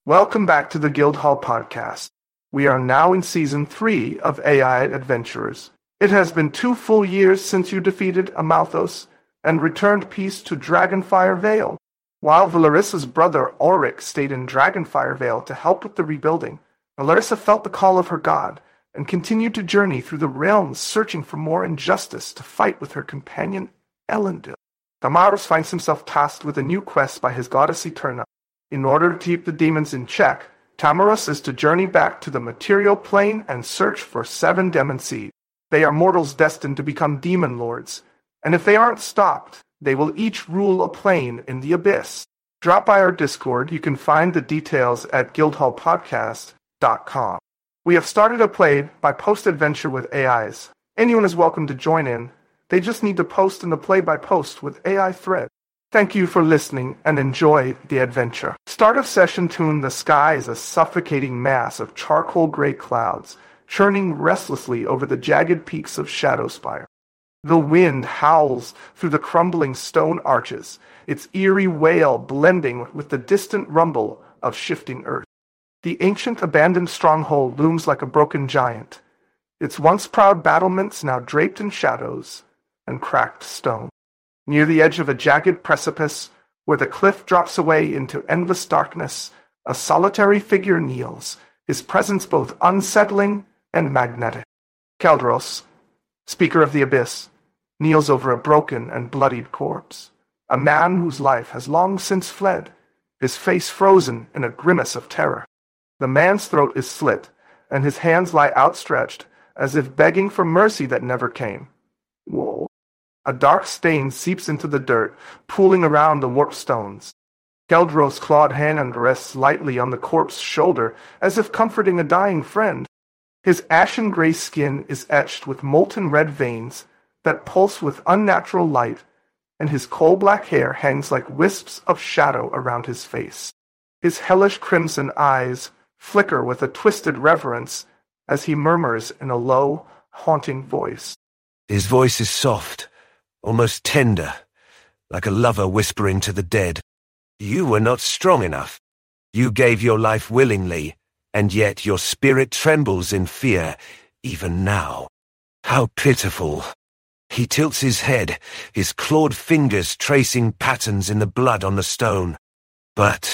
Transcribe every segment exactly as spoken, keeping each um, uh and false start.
Welcome back to the Guildhall Podcast. We are now in Season three of A I Adventurers. It has been two full years since you defeated Amalthos and returned peace to Dragonfire Vale. While Valarissa's brother Ulrich stayed in Dragonfire Vale to help with the rebuilding, Valerissa felt the call of her god and continued to journey through the realms searching for more injustice to fight with her companion Elendil. Damaros finds himself tasked with a new quest by his goddess Eterna. In order to keep the demons in check, Tamaros is to journey back to the material plane and search for seven demon seeds. They are mortals destined to become demon lords, and if they aren't stopped, they will each rule a plane in the abyss. Drop by our Discord. You can find the details at guildhall podcast dot com. We have started a play by post-adventure with A Is. Anyone is welcome to join in. They just need to post in the play-by-post with A I thread. Thank you for listening and enjoy the adventure. Start of session tune: the sky is a suffocating mass of charcoal gray clouds, churning restlessly over the jagged peaks of Shadowspire. The wind howls through the crumbling stone arches, its eerie wail blending with the distant rumble of shifting earth. The ancient abandoned stronghold looms like a broken giant, its once proud battlements now draped in shadows and cracked stone. Near the edge of a jagged precipice, where the cliff drops away into endless darkness, a solitary figure kneels, his presence both unsettling and magnetic. Keldros, Speaker of the Abyss, kneels over a broken and bloodied corpse, a man whose life has long since fled, his face frozen in a grimace of terror. The man's throat is slit, and his hands lie outstretched, as if begging for mercy that never came. Whoa. A dark stain seeps into the dirt, pooling around the warped stones. Keldros' clawed hand rests lightly on the corpse's shoulder, as if comforting a dying friend. His ashen gray skin is etched with molten red veins that pulse with unnatural light, and his coal-black hair hangs like wisps of shadow around his face. His hellish crimson eyes flicker with a twisted reverence as he murmurs in a low, haunting voice. His voice is soft, almost tender, like a lover whispering to the dead. You were not strong enough. You gave your life willingly, and yet your spirit trembles in fear, even now. How pitiful. He tilts his head, his clawed fingers tracing patterns in the blood on the stone. But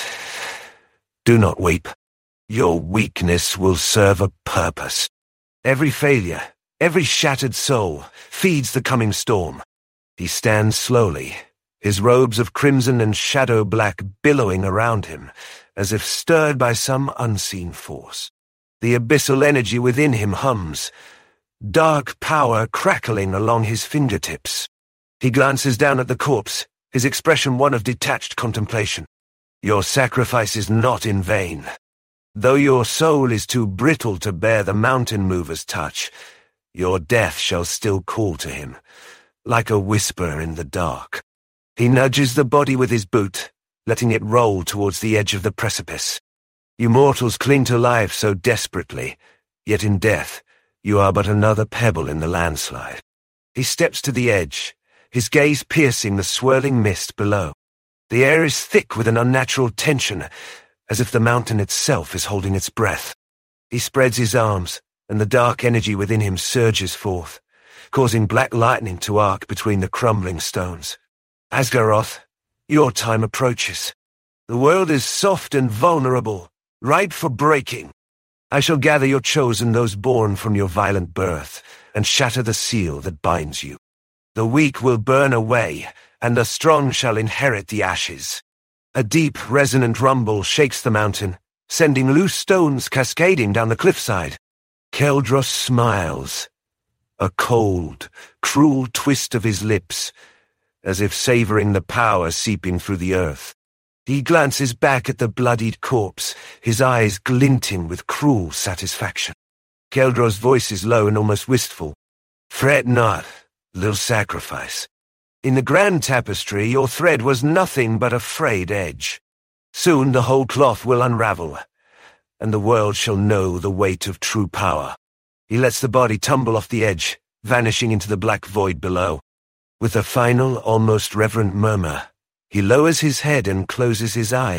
do not weep. Your weakness will serve a purpose. Every failure, every shattered soul, feeds the coming storm. He stands slowly, his robes of crimson and shadow black billowing around him, as if stirred by some unseen force. The abyssal energy within him hums, dark power crackling along his fingertips. He glances down at the corpse, his expression one of detached contemplation. Your sacrifice is not in vain. Though your soul is too brittle to bear the mountain mover's touch, your death shall still call to him, like a whisper in the dark. He nudges the body with his boot, letting it roll towards the edge of the precipice. You mortals cling to life so desperately, yet in death, you are but another pebble in the landslide. He steps to the edge, his gaze piercing the swirling mist below. The air is thick with an unnatural tension, as if the mountain itself is holding its breath. He spreads his arms, and the dark energy within him surges forth, causing black lightning to arc between the crumbling stones. Asgaroth, your time approaches. The world is soft and vulnerable, ripe for breaking. I shall gather your chosen, those born from your violent birth, and shatter the seal that binds you. The weak will burn away, and the strong shall inherit the ashes. A deep, resonant rumble shakes the mountain, sending loose stones cascading down the cliffside. Keldros smiles, a cold, cruel twist of his lips, as if savoring the power seeping through the earth. He glances back at the bloodied corpse, his eyes glinting with cruel satisfaction. Keldros' voice is low and almost wistful. Fret not, little sacrifice. In the grand tapestry, your thread was nothing but a frayed edge. Soon the whole cloth will unravel, and the world shall know the weight of true power. He lets the body tumble off the edge, vanishing into the black void below. With a final, almost reverent murmur, he lowers his head and closes his eyes,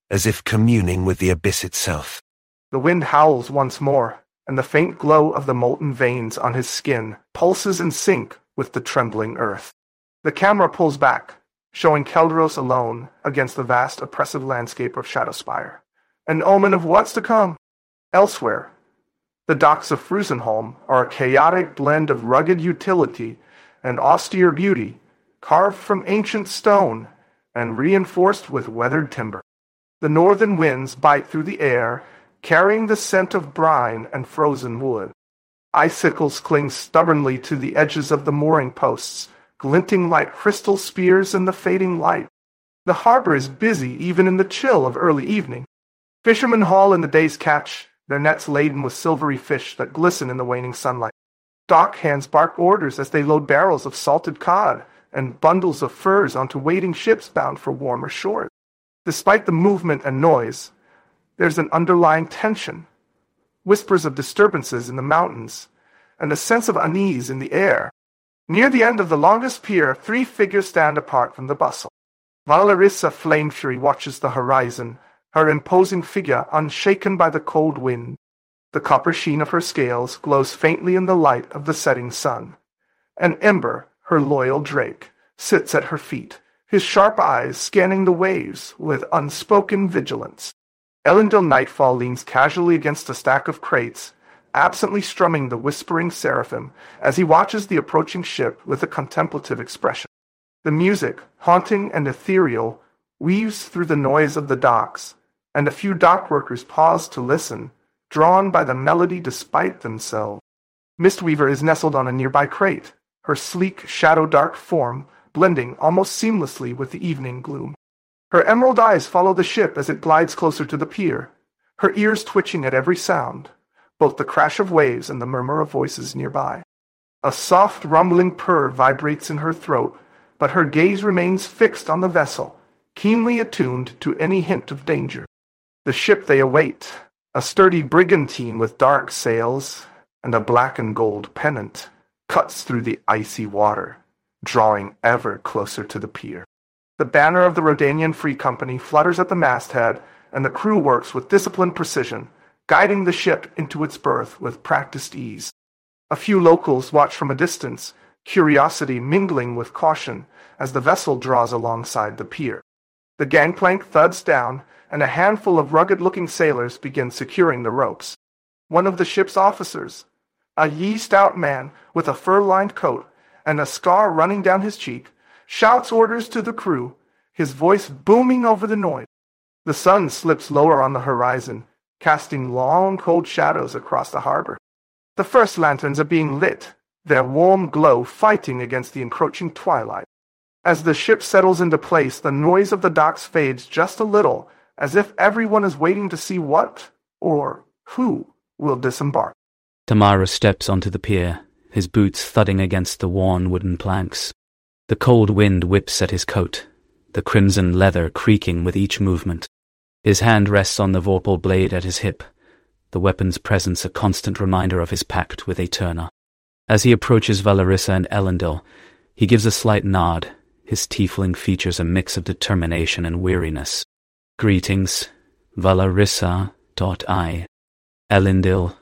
as if communing with the abyss itself. The wind howls once more, and the faint glow of the molten veins on his skin pulses in sync with the trembling earth. The camera pulls back, showing Kelderos alone against the vast oppressive landscape of Shadowspire, an omen of what's to come. Elsewhere, the docks of Frusenholm are a chaotic blend of rugged utility and austere beauty, carved from ancient stone and reinforced with weathered timber. The northern winds bite through the air, carrying the scent of brine and frozen wood. Icicles cling stubbornly to the edges of the mooring posts, glinting like crystal spears in the fading light. The harbor is busy even in the chill of early evening. Fishermen haul in the day's catch, their nets laden with silvery fish that glisten in the waning sunlight. Dock hands bark orders as they load barrels of salted cod and bundles of furs onto waiting ships bound for warmer shores. Despite the movement and noise, there's an underlying tension, whispers of disturbances in the mountains, and a sense of unease in the air. Near the end of the longest pier, three figures stand apart from the bustle. Valarissa Flamefury watches the horizon, her imposing figure unshaken by the cold wind. The copper sheen of her scales glows faintly in the light of the setting sun. And Ember, her loyal drake, sits at her feet, his sharp eyes scanning the waves with unspoken vigilance. Elendil Nightfall leans casually against a stack of crates, absently strumming the whispering seraphim as he watches the approaching ship with a contemplative expression. The music, haunting and ethereal, weaves through the noise of the docks, and a few dock workers pause to listen, drawn by the melody despite themselves. Mistweaver is nestled on a nearby crate, her sleek, shadow-dark form blending almost seamlessly with the evening gloom. Her emerald eyes follow the ship as it glides closer to the pier, her ears twitching at every sound, both the crash of waves and the murmur of voices nearby. A soft, rumbling purr vibrates in her throat, but her gaze remains fixed on the vessel, keenly attuned to any hint of danger. The ship they await, a sturdy brigantine with dark sails and a black and gold pennant, cuts through the icy water, drawing ever closer to the pier. The banner of the Rodanian Free Company flutters at the masthead, and the crew works with disciplined precision, guiding the ship into its berth with practiced ease. A few locals watch from a distance, curiosity mingling with caution as the vessel draws alongside the pier. The gangplank thuds down, and a handful of rugged-looking sailors begin securing the ropes. One of the ship's officers, a ye-stout man with a fur-lined coat and a scar running down his cheek, shouts orders to the crew, his voice booming over the noise. The sun slips lower on the horizon, casting long, cold shadows across the harbor. The first lanterns are being lit, their warm glow fighting against the encroaching twilight. As the ship settles into place, the noise of the docks fades just a little, as if everyone is waiting to see what, or who, will disembark. Tamara steps onto the pier, his boots thudding against the worn wooden planks. The cold wind whips at his coat, the crimson leather creaking with each movement. His hand rests on the vorpal blade at his hip, the weapon's presence a constant reminder of his pact with Aeterna. As he approaches Valarissa and Elendil, he gives a slight nod, his tiefling features a mix of determination and weariness. Greetings, Valarissa. I. Elendil.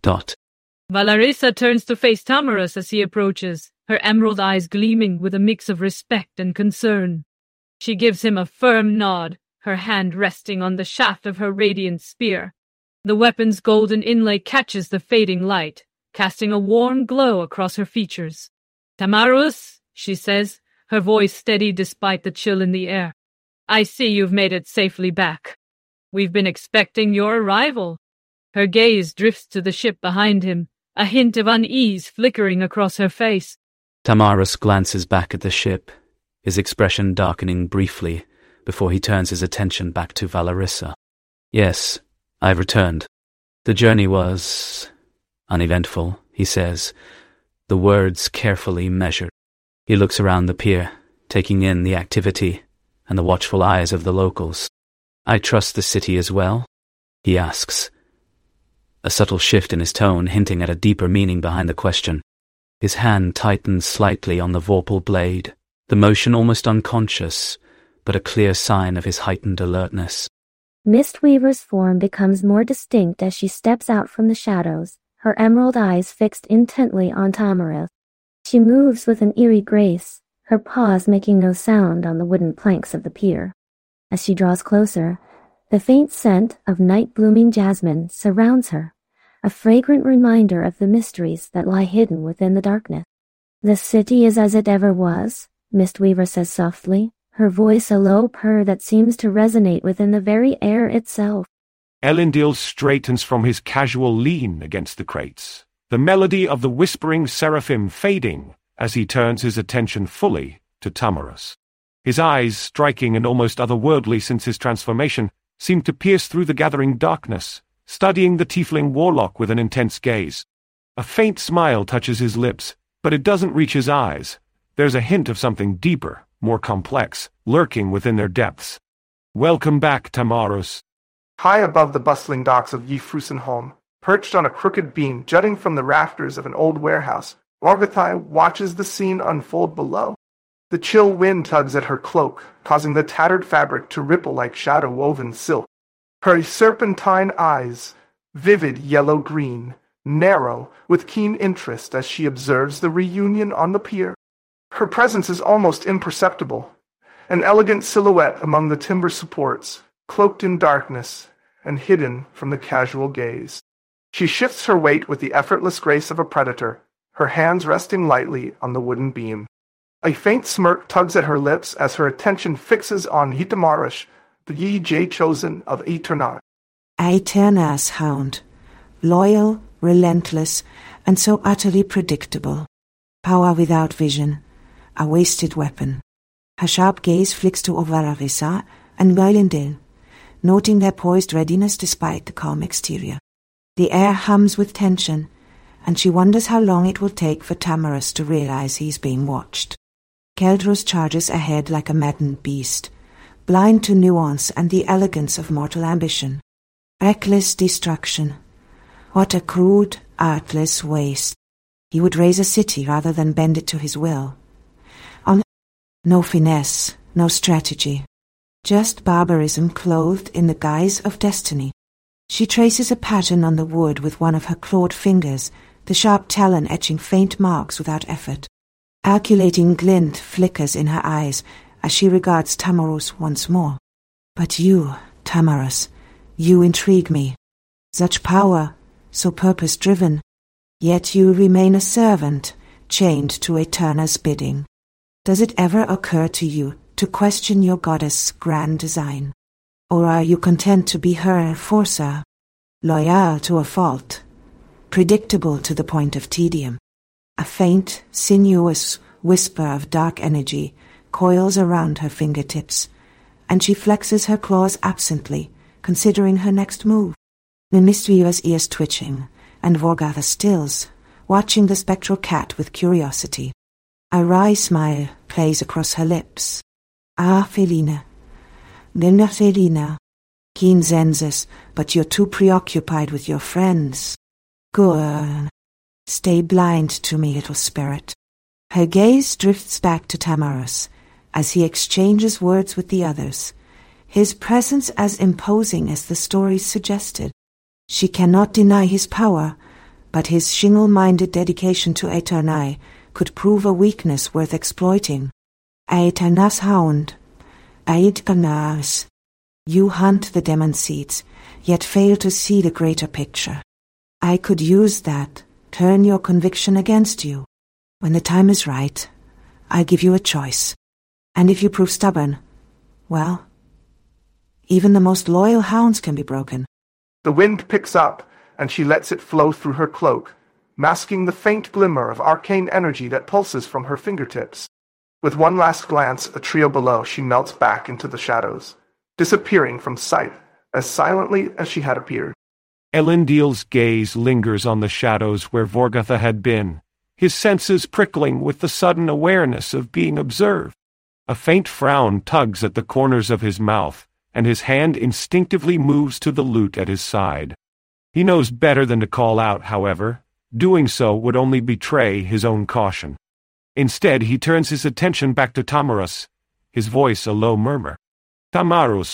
Valarissa turns to face Tamarus as he approaches, her emerald eyes gleaming with a mix of respect and concern. She gives him a firm nod, her hand resting on the shaft of her radiant spear. The weapon's golden inlay catches the fading light, casting a warm glow across her features. "Tamarus," she says, her voice steady despite the chill in the air. "I see you've made it safely back. We've been expecting your arrival." Her gaze drifts to the ship behind him, a hint of unease flickering across her face. Tamarus glances back at the ship, his expression darkening briefly before he turns his attention back to Valarissa. "Yes, I've returned. The journey was uneventful," he says, the words carefully measured. He looks around the pier, taking in the activity and the watchful eyes of the locals. "I trust the city as well?" he asks, a subtle shift in his tone hinting at a deeper meaning behind the question. His hand tightens slightly on the vorpal blade, the motion almost unconscious, but a clear sign of his heightened alertness. Mistweaver's form becomes more distinct as she steps out from the shadows, her emerald eyes fixed intently on Tamarath. She moves with an eerie grace, her paws making no sound on the wooden planks of the pier. As she draws closer, the faint scent of night-blooming jasmine surrounds her, a fragrant reminder of the mysteries that lie hidden within the darkness. "The city is as it ever was," Mistweaver says softly, her voice a low purr that seems to resonate within the very air itself. Elendil straightens from his casual lean against the crates, the melody of the whispering seraphim fading as he turns his attention fully to Tamarass. His eyes, striking and almost otherworldly since his transformation, seem to pierce through the gathering darkness, studying the tiefling warlock with an intense gaze. A faint smile touches his lips, but it doesn't reach his eyes. There's a hint of something deeper, more complex, lurking within their depths. "Welcome back, Tamarass." High above the bustling docks of Yfrusenholm, perched on a crooked beam jutting from the rafters of an old warehouse, Vorgothai watches the scene unfold below. The chill wind tugs at her cloak, causing the tattered fabric to ripple like shadow-woven silk. Her serpentine eyes, vivid yellow-green, narrow with keen interest as she observes the reunion on the pier. Her presence is almost imperceptible, an elegant silhouette among the timber supports, cloaked in darkness and hidden from the casual gaze. She shifts her weight with the effortless grace of a predator, her hands resting lightly on the wooden beam. A faint smirk tugs at her lips as her attention fixes on Hitamarish, the Yi Jay chosen of Aeternar. Aeternar's hound, loyal, relentless, and so utterly predictable. Power without vision, a wasted weapon. Her sharp gaze flicks to Valarissa and Elendil, noting their poised readiness despite the calm exterior. The air hums with tension, and she wonders how long it will take for Tamarass to realize he's being watched. Keldros charges ahead like a maddened beast, blind to nuance and the elegance of mortal ambition. Reckless destruction. What a crude, artless waste. He would raise a city rather than bend it to his will. On no finesse, no strategy. Just barbarism clothed in the guise of destiny. She traces a pattern on the wood with one of her clawed fingers, the sharp talon etching faint marks without effort. Calculating glint flickers in her eyes as she regards Tamarass once more. But you, Tamarass, you intrigue me. Such power, so purpose-driven, yet you remain a servant, chained to Aeternar's bidding. Does it ever occur to you to question your goddess' grand design? Or are you content to be her enforcer, loyal to a fault, predictable to the point of tedium? A faint, sinuous whisper of dark energy coils around her fingertips, and she flexes her claws absently, considering her next move. The Mistweaver's ears twitching, and Vorgotha stills, watching the spectral cat with curiosity. A wry smile plays across her lips. "Ah, Felina. Nilna Felina. Keen Zenzes, but you're too preoccupied with your friends. Good. Stay blind to me, little spirit." Her gaze drifts back to Tamarass as he exchanges words with the others, his presence as imposing as the stories suggested. She cannot deny his power, but his shingle-minded dedication to Aeternar could prove a weakness worth exploiting. Aeternar's hound, Aeternar's. You hunt the demon seeds, yet fail to see the greater picture. I could use that, turn your conviction against you. When the time is right, I'll give you a choice. And if you prove stubborn, well, even the most loyal hounds can be broken. The wind picks up, and she lets it flow through her cloak, masking the faint glimmer of arcane energy that pulses from her fingertips. With one last glance, a trio below, she melts back into the shadows, disappearing from sight as silently as she had appeared. Elendil's gaze lingers on the shadows where Vorgotha had been, his senses prickling with the sudden awareness of being observed. A faint frown tugs at the corners of his mouth, and his hand instinctively moves to the lute at his side. He knows better than to call out, however. Doing so would only betray his own caution. Instead, he turns his attention back to Tamarass, his voice a low murmur. "Tamarass,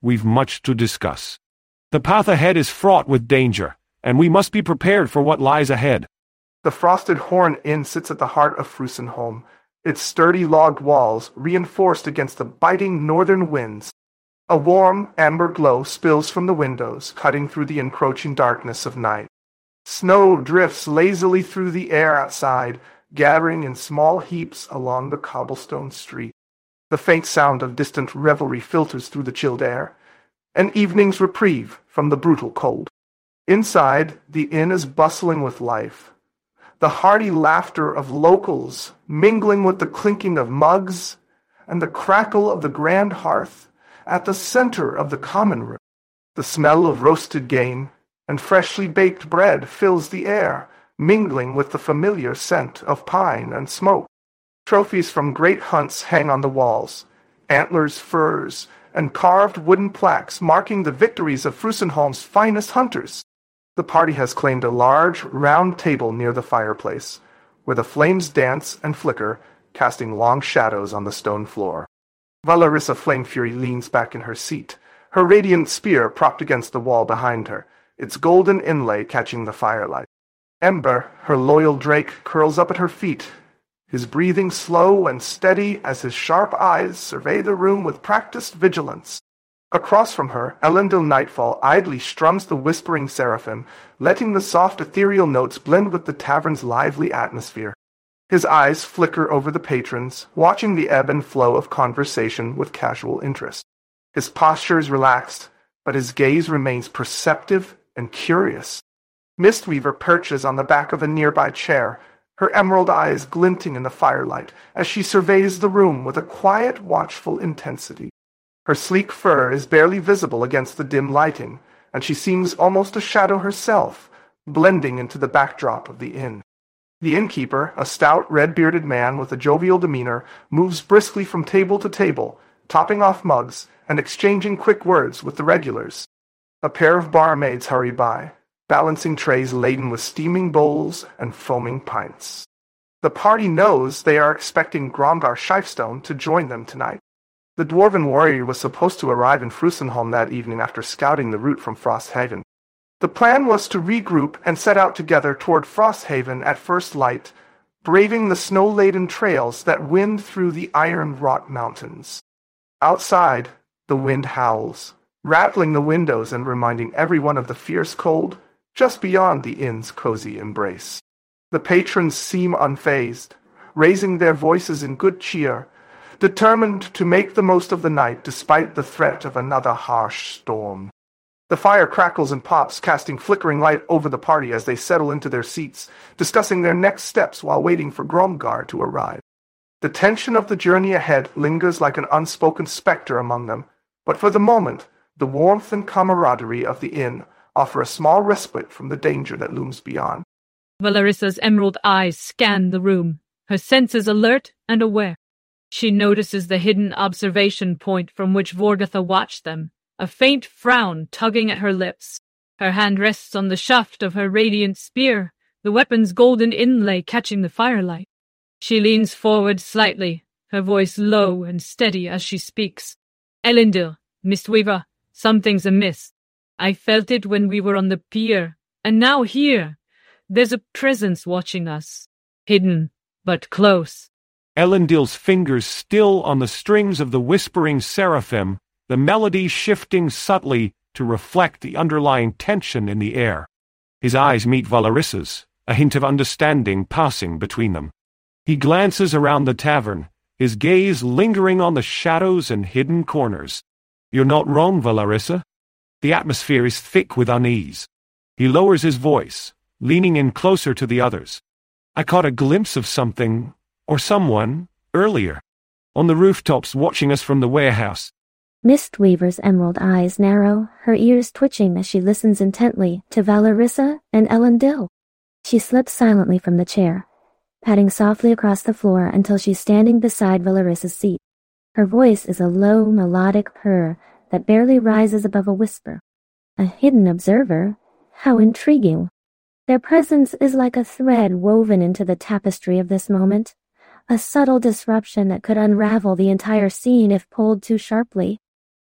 we've much to discuss. The path ahead is fraught with danger, and we must be prepared for what lies ahead. The Frosted Horn Inn sits at the heart of Frusenholm, its sturdy logged walls reinforced against the biting northern winds. A warm, amber glow spills from the windows, cutting through the encroaching darkness of night. Snow drifts lazily through the air outside, gathering in small heaps along the cobblestone street. The faint sound of distant revelry filters through the chilled air, an evening's reprieve from the brutal cold. Inside, the inn is bustling with life. The hearty laughter of locals mingling with the clinking of mugs and the crackle of the grand hearth at the center of the common room. The smell of roasted game and freshly baked bread fills the air, mingling with the familiar scent of pine and smoke. Trophies from great hunts hang on the walls, antlers, furs, and carved wooden plaques marking the victories of Frusenholm's finest hunters. The party has claimed a large, round table near the fireplace, where the flames dance and flicker, casting long shadows on the stone floor. Valarissa Flamefury leans back in her seat, her radiant spear propped against the wall behind her, its golden inlay catching the firelight. Ember, her loyal drake, curls up at her feet, his breathing slow and steady as his sharp eyes survey the room with practiced vigilance. Across from her, Elendil Nightfall idly strums the whispering seraphim, letting the soft ethereal notes blend with the tavern's lively atmosphere. His eyes flicker over the patrons, watching the ebb and flow of conversation with casual interest. His posture is relaxed, but his gaze remains perceptive and curious. Mistweaver perches on the back of a nearby chair, her emerald eyes glinting in the firelight as she surveys the room with a quiet, watchful intensity. Her sleek fur is barely visible against the dim lighting, and she seems almost a shadow herself, blending into the backdrop of the inn. The innkeeper, a stout, red-bearded man with a jovial demeanor, moves briskly from table to table, topping off mugs and exchanging quick words with the regulars. A pair of barmaids hurry by, balancing trays laden with steaming bowls and foaming pints. The party knows they are expecting Gromgar Shifestone to join them tonight. The dwarven warrior was supposed to arrive in Frusenholm that evening after scouting the route from Frosthaven. The plan was to regroup and set out together toward Frosthaven at first light, braving the snow-laden trails that wind through the iron-wrought mountains. Outside, the wind howls, rattling the windows and reminding everyone of the fierce cold just beyond the inn's cozy embrace. The patrons seem unfazed, raising their voices in good cheer, determined to make the most of the night despite the threat of another harsh storm. The fire crackles and pops, casting flickering light over the party as they settle into their seats, discussing their next steps while waiting for Gromgar to arrive. The tension of the journey ahead lingers like an unspoken specter among them, but for the moment, the warmth and camaraderie of the inn offer a small respite from the danger that looms beyond. Valarissa's emerald eyes scan the room, her senses alert and aware. She notices the hidden observation point from which Vorgatha watched them, a faint frown tugging at her lips. Her hand rests on the shaft of her radiant spear, the weapon's golden inlay catching the firelight. She leans forward slightly, her voice low and steady as she speaks. Elendil, Mistweaver, something's amiss. I felt it when we were on the pier, and now here. There's a presence watching us, hidden but close. Elendil's fingers still on the strings of the whispering seraphim, the melody shifting subtly to reflect the underlying tension in the air. His eyes meet Valarissa's, a hint of understanding passing between them. He glances around the tavern, his gaze lingering on the shadows and hidden corners. You're not wrong, Valarissa. The atmosphere is thick with unease. He lowers his voice, leaning in closer to the others. I caught a glimpse of something, or someone, earlier, on the rooftops watching us from the warehouse. Mistweaver's emerald eyes narrow, her ears twitching as she listens intently to Valarissa and Elendil. She slips silently from the chair, padding softly across the floor until she's standing beside Valarissa's seat. Her voice is a low, melodic purr that barely rises above a whisper. A hidden observer? How intriguing. Their presence is like a thread woven into the tapestry of this moment, a subtle disruption that could unravel the entire scene if pulled too sharply.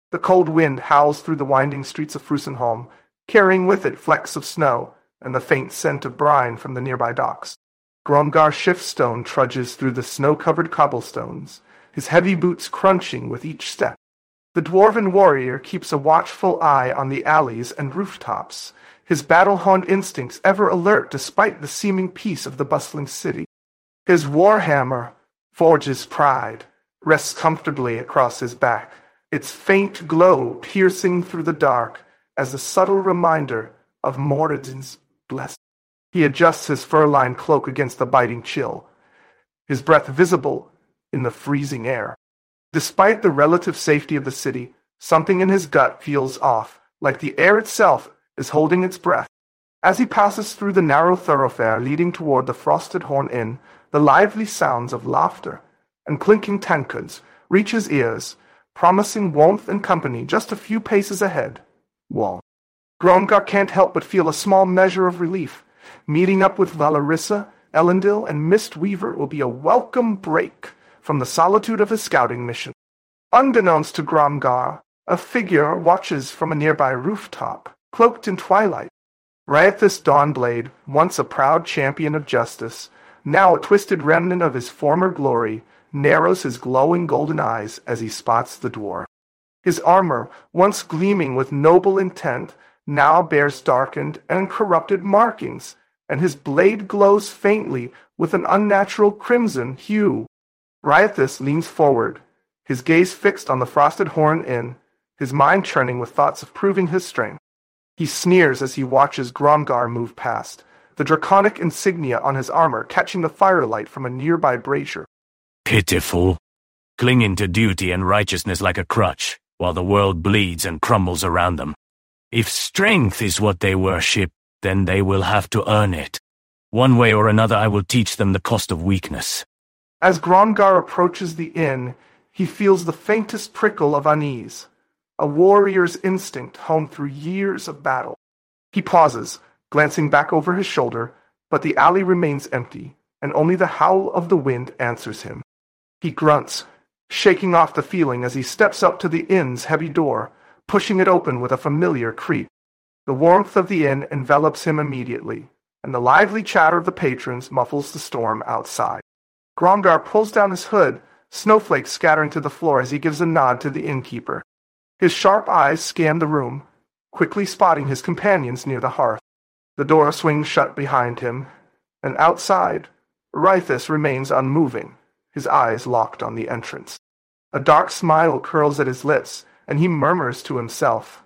The cold wind howls through the winding streets of Frusenholm, carrying with it flecks of snow and the faint scent of brine from the nearby docks. Gromgar Shiftstone trudges through the snow-covered cobblestones, his heavy boots crunching with each step. The dwarven warrior keeps a watchful eye on the alleys and rooftops, his battle-honed instincts ever alert despite the seeming peace of the bustling city. His warhammer, Forge's Pride, rests comfortably across his back, its faint glow piercing through the dark as a subtle reminder of Moradin's blessing. He adjusts his fur-lined cloak against the biting chill, his breath visible in the freezing air. Despite the relative safety of the city, something in his gut feels off, like the air itself is holding its breath. As he passes through the narrow thoroughfare leading toward the Frosted Horn Inn, the lively sounds of laughter and clinking tankards reach his ears, promising warmth and company just a few paces ahead. Wall. Gromgar can't help but feel a small measure of relief. Meeting up with Valarissa, Elendil, and Mistweaver will be a welcome break from the solitude of his scouting mission. Unbeknownst to Gromgar, a figure watches from a nearby rooftop, cloaked in twilight. Riotous Dawnblade, once a proud champion of justice, now a twisted remnant of his former glory, narrows his glowing golden eyes as he spots the dwarf. His armor, once gleaming with noble intent, now bears darkened and corrupted markings, and his blade glows faintly with an unnatural crimson hue. Riotous leans forward, his gaze fixed on the Frosted Horn Inn, his mind churning with thoughts of proving his strength. He sneers as he watches Gromgar move past, the draconic insignia on his armor catching the firelight from a nearby brazier. Pitiful, clinging to duty and righteousness like a crutch, while the world bleeds and crumbles around them. If strength is what they worship, then they will have to earn it. One way or another I will teach them the cost of weakness. As Gromgar approaches the inn, he feels the faintest prickle of unease, a warrior's instinct honed through years of battle. He pauses, glancing back over his shoulder, but the alley remains empty, and only the howl of the wind answers him. He grunts, shaking off the feeling as he steps up to the inn's heavy door, pushing it open with a familiar creak. The warmth of the inn envelops him immediately, and the lively chatter of the patrons muffles the storm outside. Gromgar pulls down his hood, snowflakes scattering to the floor as he gives a nod to the innkeeper. His sharp eyes scan the room, quickly spotting his companions near the hearth. The door swings shut behind him, and outside, Riotous remains unmoving, his eyes locked on the entrance. A dark smile curls at his lips, and he murmurs to himself,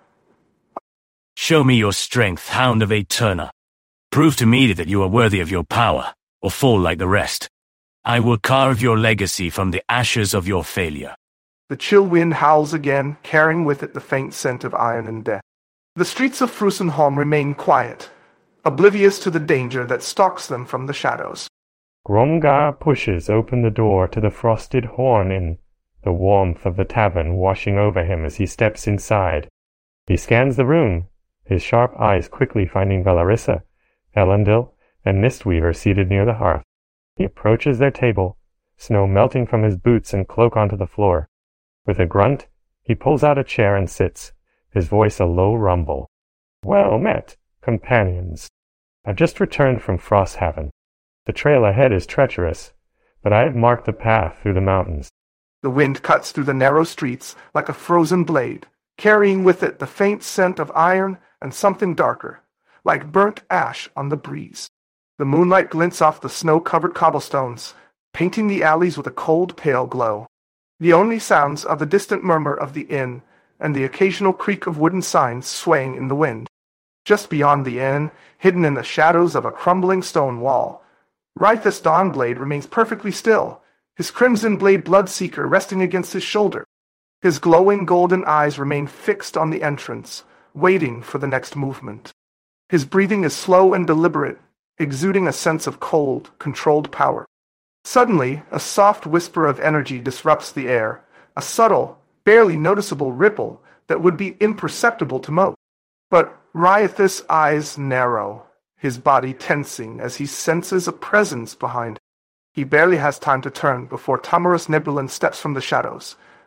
Show me your strength, Hound of Aeterna. Prove to me that you are worthy of your power, or fall like the rest. I will carve your legacy from the ashes of your failure. The chill wind howls again, carrying with it the faint scent of iron and death. The streets of Frusenholm remain quiet, oblivious to the danger that stalks them from the shadows. Gromgar pushes open the door to the Frosted Horn Inn, the warmth of the tavern washing over him as he steps inside. He scans the room, his sharp eyes quickly finding Valarissa, Elendil, and Mistweaver seated near the hearth. He approaches their table, snow melting from his boots and cloak onto the floor. With a grunt, he pulls out a chair and sits, his voice a low rumble. Well met, companions. I've just returned from Frosthaven. The trail ahead is treacherous, but I have marked the path through the mountains. The wind cuts through the narrow streets like a frozen blade, carrying with it the faint scent of iron and something darker, like burnt ash on the breeze. The moonlight glints off the snow-covered cobblestones, painting the alleys with a cold, pale glow. The only sounds are the distant murmur of the inn and the occasional creak of wooden signs swaying in the wind. Just beyond the inn, hidden in the shadows of a crumbling stone wall, Riotous Dawnblade remains perfectly still, his crimson blade Bloodseeker resting against his shoulder. His glowing golden eyes remain fixed on the entrance, waiting for the next movement. His breathing is slow and deliberate, exuding a sense of cold, controlled power. Suddenly, a soft whisper of energy disrupts the air, a subtle, barely noticeable ripple that would be imperceptible to most. But Riotous' eyes narrow, his body tensing as he senses a presence behind him. He barely has time to turn before Tamarus Nebulin steps from the shadows,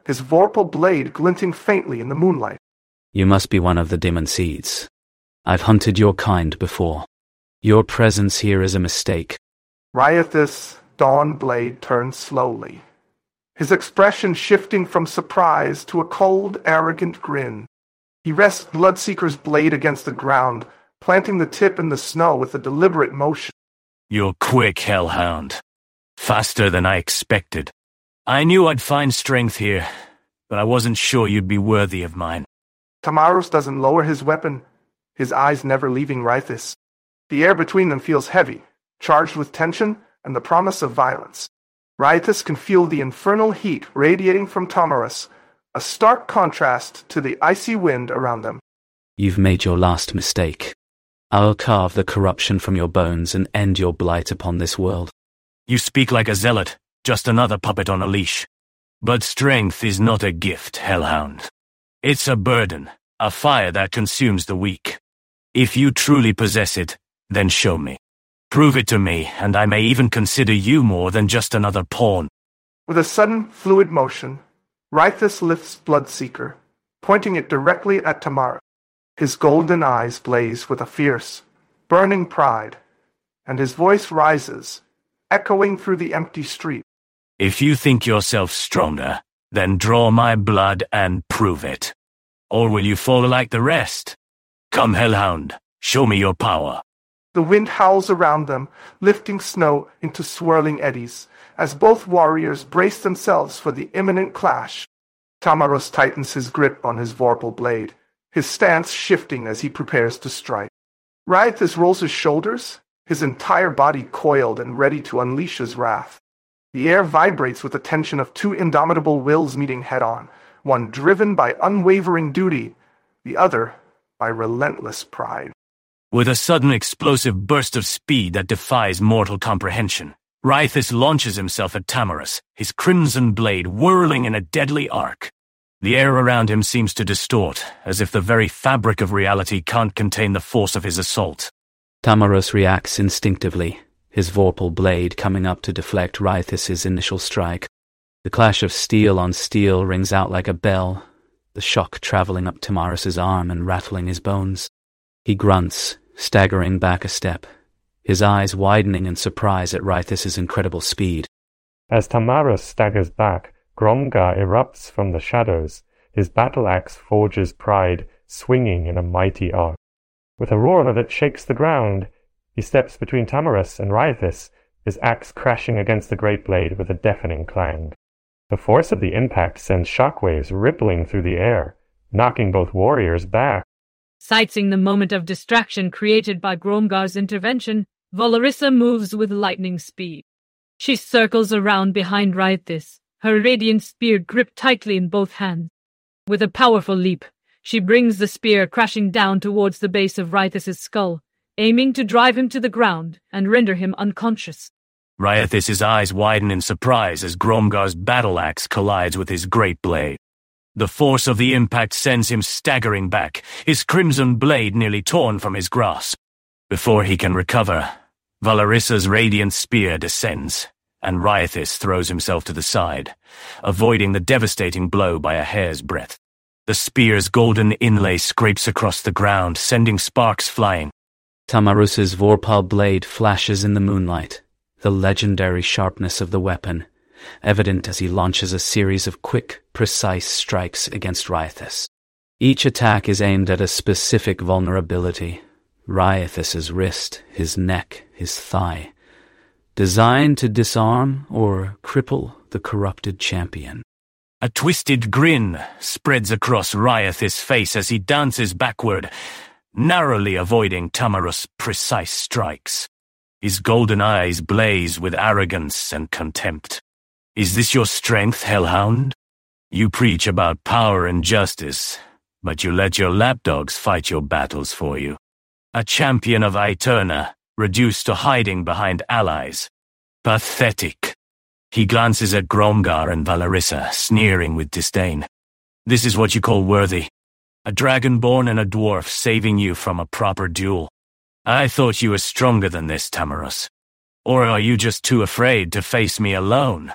his vorpal blade glinting faintly in the moonlight. You must be one of the demon seeds. I've hunted your kind before. Your presence here is a mistake. Riothes' dawn blade turns slowly, his expression shifting from surprise to a cold, arrogant grin. He rests Bloodseeker's blade against the ground, planting the tip in the snow with a deliberate motion. You're quick, Hellhound. Faster than I expected. I knew I'd find strength here, but I wasn't sure you'd be worthy of mine. Tamaros doesn't lower his weapon, his eyes never leaving Riothes. The air between them feels heavy, charged with tension and the promise of violence. Riothes can feel the infernal heat radiating from Tamaros, a stark contrast to the icy wind around them. You've made your last mistake. I'll carve the corruption from your bones and end your blight upon this world. You speak like a zealot, just another puppet on a leash. But strength is not a gift, Hellhound. It's a burden, a fire that consumes the weak. If you truly possess it, then show me. Prove it to me, and I may even consider you more than just another pawn. With a sudden, fluid motion, Riothes lifts Bloodseeker, pointing it directly at Tamaros. His golden eyes blaze with a fierce, burning pride, and his voice rises, echoing through the empty street. If you think yourself stronger, then draw my blood and prove it. Or will you fall like the rest? Come, Hellhound, show me your power. The wind howls around them, lifting snow into swirling eddies, as both warriors brace themselves for the imminent clash. Tamaros tightens his grip on his vorpal blade, his stance shifting as he prepares to strike. Riothes rolls his shoulders, his entire body coiled and ready to unleash his wrath. The air vibrates with the tension of two indomitable wills meeting head-on, one driven by unwavering duty, the other by relentless pride. With a sudden explosive burst of speed that defies mortal comprehension, Riothes launches himself at Tamaros, his crimson blade whirling in a deadly arc. The air around him seems to distort, as if the very fabric of reality can't contain the force of his assault. Tamaros reacts instinctively, his vorpal blade coming up to deflect Riothes' initial strike. The clash of steel on steel rings out like a bell, the shock traveling up Tamaros' arm and rattling his bones. He grunts, staggering back a step, his eyes widening in surprise at Riothes' incredible speed. As Tamaros staggers back, Gromgar erupts from the shadows, his battle-axe forges pride swinging in a mighty arc. With a roar that shakes the ground, he steps between Tamaros and Riothes, his axe crashing against the great blade with a deafening clang. The force of the impact sends shockwaves rippling through the air, knocking both warriors back. Sensing the moment of distraction created by Gromgar's intervention, Valerissa moves with lightning speed. She circles around behind Riothes, her radiant spear gripped tightly in both hands. With a powerful leap, she brings the spear crashing down towards the base of Riothes' skull, aiming to drive him to the ground and render him unconscious. Riothes' eyes widen in surprise as Gromgar's battle-axe collides with his great blade. The force of the impact sends him staggering back, his crimson blade nearly torn from his grasp. Before he can recover, Valerissa's radiant spear descends, and Riothes throws himself to the side, avoiding the devastating blow by a hair's breadth. The spear's golden inlay scrapes across the ground, sending sparks flying. Tamaros' vorpal blade flashes in the moonlight, the legendary sharpness of the weapon, evident as he launches a series of quick, precise strikes against Riothes. Each attack is aimed at a specific vulnerability, Riothes' wrist, his neck, his thigh, designed to disarm or cripple the corrupted champion. A twisted grin spreads across Riothes' face as he dances backward, narrowly avoiding Tamaros' precise strikes. His golden eyes blaze with arrogance and contempt. Is this your strength, Hellhound? You preach about power and justice, but you let your lapdogs fight your battles for you. A champion of Aeterna, reduced to hiding behind allies. Pathetic. He glances at Gromgar and Valerissa, sneering with disdain. This is what you call worthy. A dragonborn and a dwarf saving you from a proper duel. I thought you were stronger than this, Tamaros. Or are you just too afraid to face me alone?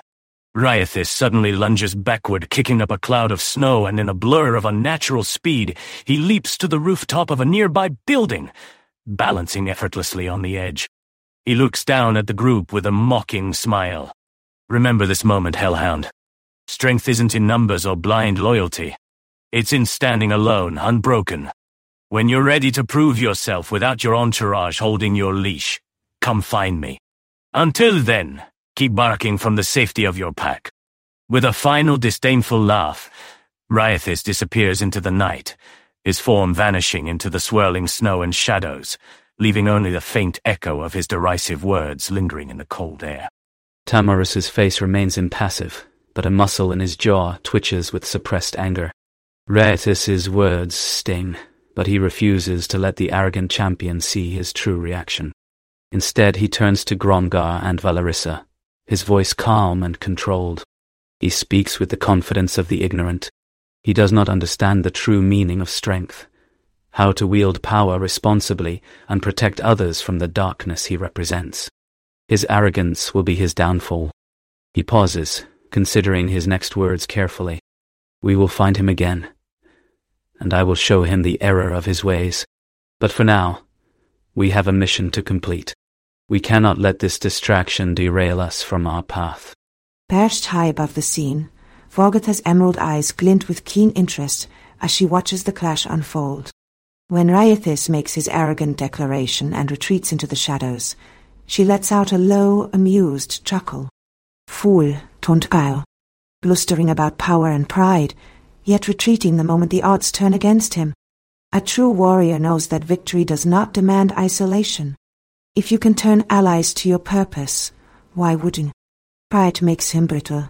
Ryathis suddenly lunges backward, kicking up a cloud of snow, and in a blur of unnatural speed, he leaps to the rooftop of a nearby building, balancing effortlessly on the edge. He looks down at the group with a mocking smile. Remember this moment, Hellhound. Strength isn't in numbers or blind loyalty. It's in standing alone, unbroken. When you're ready to prove yourself without your entourage holding your leash, come find me. Until then, keep barking from the safety of your pack. With a final disdainful laugh, Ryathis disappears into the night, his form vanishing into the swirling snow and shadows, leaving only the faint echo of his derisive words lingering in the cold air. Tamarus's face remains impassive, but a muscle in his jaw twitches with suppressed anger. Ryathis' words sting, but he refuses to let the arrogant champion see his true reaction. Instead, he turns to Gromgar and Valerissa, his voice calm and controlled. He speaks with the confidence of the ignorant. He does not understand the true meaning of strength, how to wield power responsibly and protect others from the darkness he represents. His arrogance will be his downfall. He pauses, considering his next words carefully. We will find him again, and I will show him the error of his ways. But for now, we have a mission to complete. We cannot let this distraction derail us from our path. Perched high above the scene, Vorgotha's emerald eyes glint with keen interest as she watches the clash unfold. When Ryathis makes his arrogant declaration and retreats into the shadows, she lets out a low, amused chuckle. Fool, Tontgail, blustering about power and pride, yet retreating the moment the odds turn against him. A true warrior knows that victory does not demand isolation. If you can turn allies to your purpose, why wouldn't? Pride makes him brittle.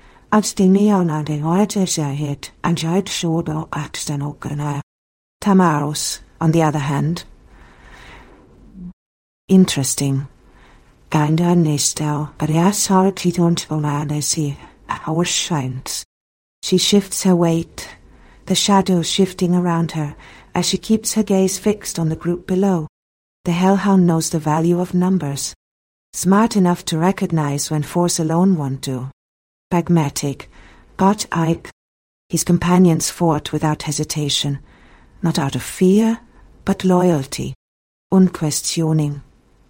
Tamarus, on the other hand, interesting. She shifts her weight, the shadows shifting around her as she keeps her gaze fixed on the group below. The Hellhound knows the value of numbers, smart enough to recognize when force alone won't do. Pragmatic, got Ike. His companions fought without hesitation, not out of fear, but loyalty, unquestioning.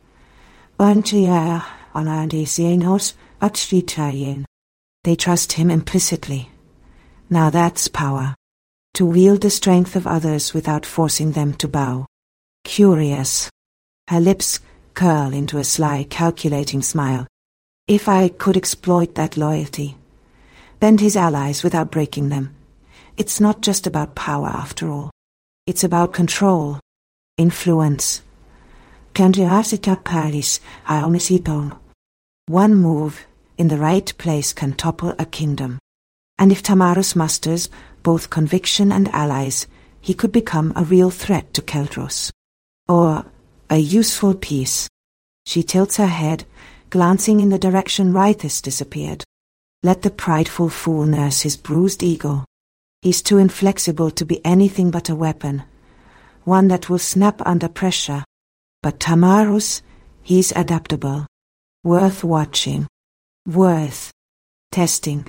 They trust him implicitly. Now that's power, to wield the strength of others without forcing them to bow. Curious. Her lips curl into a sly, calculating smile. If I could exploit that loyalty, bend his allies without breaking them. It's not just about power, after all. It's about control, influence. One move in the right place can topple a kingdom. And if Tamarus musters both conviction and allies, he could become a real threat to Keldros. Or a useful piece. She tilts her head, glancing in the direction Ryathis disappeared. Let the prideful fool nurse his bruised ego. He's too inflexible to be anything but a weapon, one that will snap under pressure. But Tamarus, he's adaptable, worth watching, worth testing.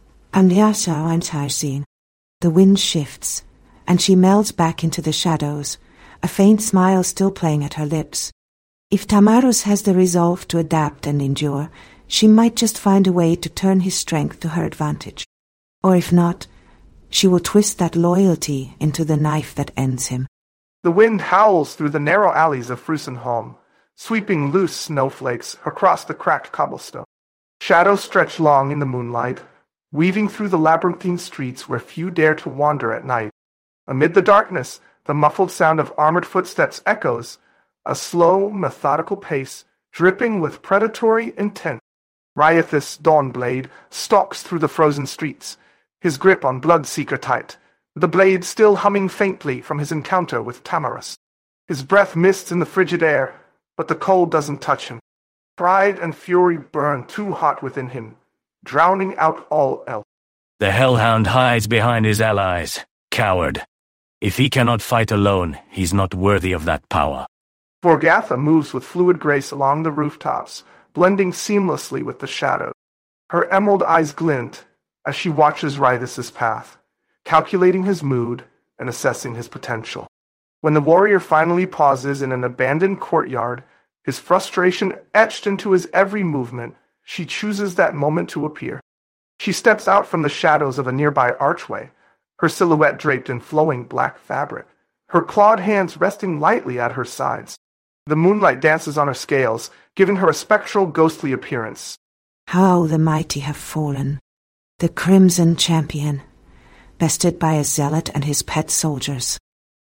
The wind shifts, and she melds back into the shadows, a faint smile still playing at her lips. If Tamarus has the resolve to adapt and endure, she might just find a way to turn his strength to her advantage. Or if not, she will twist that loyalty into the knife that ends him. The wind howls through the narrow alleys of Frusenholm, sweeping loose snowflakes across the cracked cobblestone. Shadows stretch long in the moonlight, weaving through the labyrinthine streets where few dare to wander at night. Amid the darkness, the muffled sound of armored footsteps echoes, a slow, methodical pace, dripping with predatory intent. Ryathis Dawnblade stalks through the frozen streets, his grip on Bloodseeker tight, the blade still humming faintly from his encounter with Tamarus. His breath mists in the frigid air, but the cold doesn't touch him. Pride and fury burn too hot within him, drowning out all else. The Hellhound hides behind his allies, coward. If he cannot fight alone, he's not worthy of that power. Vorgatha moves with fluid grace along the rooftops, blending seamlessly with the shadows. Her emerald eyes glint as she watches Rythis' path, calculating his mood and assessing his potential. When the warrior finally pauses in an abandoned courtyard, his frustration etched into his every movement, she chooses that moment to appear. She steps out from the shadows of a nearby archway, her silhouette draped in flowing black fabric, her clawed hands resting lightly at her sides. The moonlight dances on her scales, giving her a spectral, ghostly appearance. How the mighty have fallen. The Crimson Champion, bested by a zealot and his pet soldiers.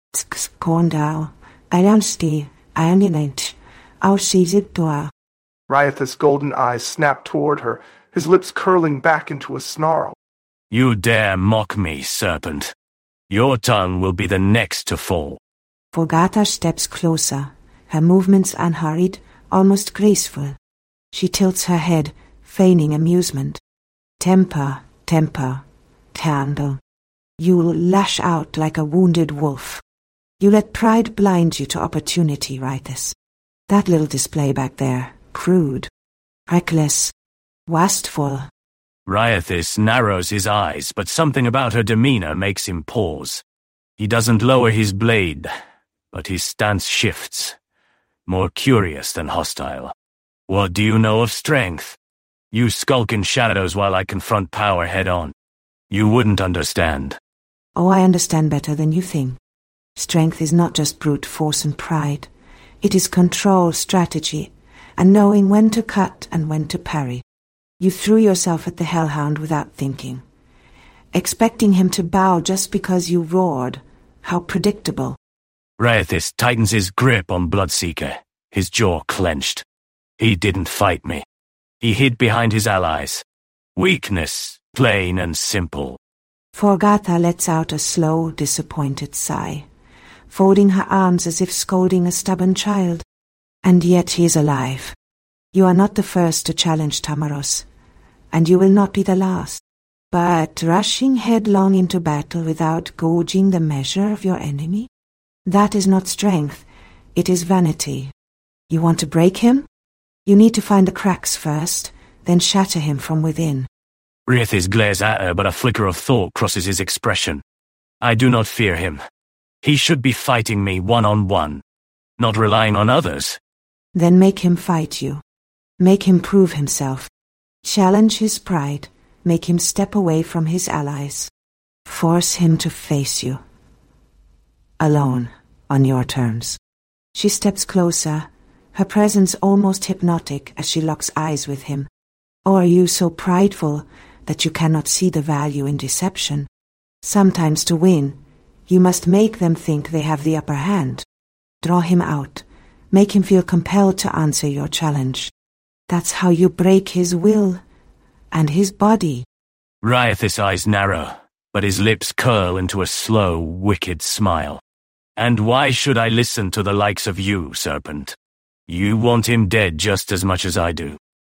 Skondau, Ironsti, Ironilent, Aushizibtua. Rythis' golden eyes snap toward her, his lips curling back into a snarl. You dare mock me, serpent. Your tongue will be the next to fall. Forgata steps closer, her movements unhurried, almost graceful. She tilts her head, feigning amusement. Temper, temper, candle. You lash out like a wounded wolf. You let pride blind you to opportunity, Rythis. That little display back there, crude, reckless, wasteful. Rythis narrows his eyes, but something about her demeanor makes him pause. He doesn't lower his blade, but his stance shifts, more curious than hostile. What do you know of strength? You skulk in shadows while I confront power head-on. You wouldn't understand. Oh, I understand better than you think. Strength is not just brute force and pride. It is control, strategy, and knowing when to cut and when to parry. You threw yourself at the Hellhound without thinking, expecting him to bow just because you roared. How predictable. Rythis tightens his grip on Bloodseeker, his jaw clenched. He didn't fight me. He hid behind his allies. Weakness, plain and simple. Forgata lets out a slow, disappointed sigh, folding her arms as if scolding a stubborn child. And yet he is alive. You are not the first to challenge Tamaros, and you will not be the last. But rushing headlong into battle without gauging the measure of your enemy? That is not strength, it is vanity. You want to break him? You need to find the cracks first, then shatter him from within. Rythis glares at her, but a flicker of thought crosses his expression. I do not fear him. He should be fighting me one-on-one, not relying on others. Then make him fight you. Make him prove himself. Challenge his pride. Make him step away from his allies. Force him to face you. Alone, on your terms. She steps closer, her presence almost hypnotic as she locks eyes with him. Or are you so prideful that you cannot see the value in deception? Sometimes to win, you must make them think they have the upper hand. Draw him out. Make him feel compelled to answer your challenge. That's how you break his will and his body. Rythis' eyes narrow, but his lips curl into a slow, wicked smile. And why should I listen to the likes of you, serpent? You want him dead just as much as I do.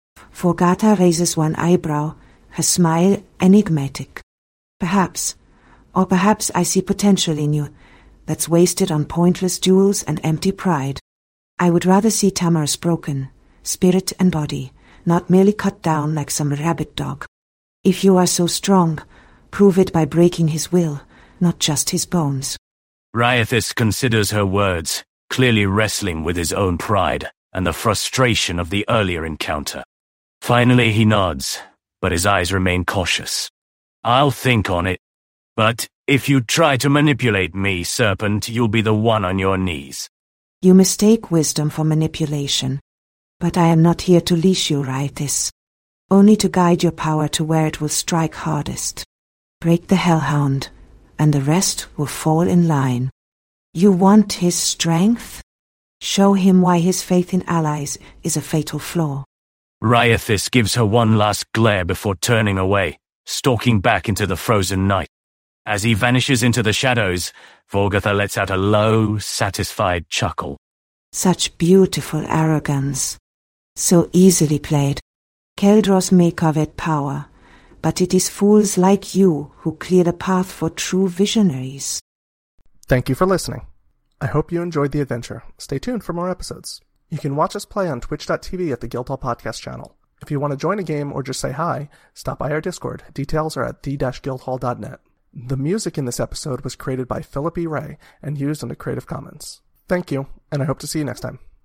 Forgata raises one eyebrow, her smile enigmatic. Perhaps, or perhaps I see potential in you that's wasted on pointless duels and empty pride. I would rather see Tamaros broken, spirit and body, not merely cut down like some rabid dog. If you are so strong, prove it by breaking his will, not just his bones. Rythis considers her words, clearly wrestling with his own pride and the frustration of the earlier encounter. Finally he nods, but his eyes remain cautious. I'll think on it, but if you try to manipulate me, serpent, you'll be the one on your knees. You mistake wisdom for manipulation. But I am not here to leash you, Rythis. Only to guide your power to where it will strike hardest. Break the Hellhound, and the rest will fall in line. You want his strength? Show him why his faith in allies is a fatal flaw. Rythis gives her one last glare before turning away, stalking back into the frozen night. As he vanishes into the shadows, Forgatha lets out a low, satisfied chuckle. Such beautiful arrogance. So easily played. Keldros may covet power, but it is fools like you who clear the path for true visionaries. Thank you for listening. I hope you enjoyed the adventure. Stay tuned for more episodes. You can watch us play on twitch dot t v at the Guildhall Podcast channel. If you want to join a game or just say hi, stop by our Discord. Details are at the dash guildhall dot net. The music in this episode was created by Philip E. Ray and used under Creative Commons. Thank you, and I hope to see you next time.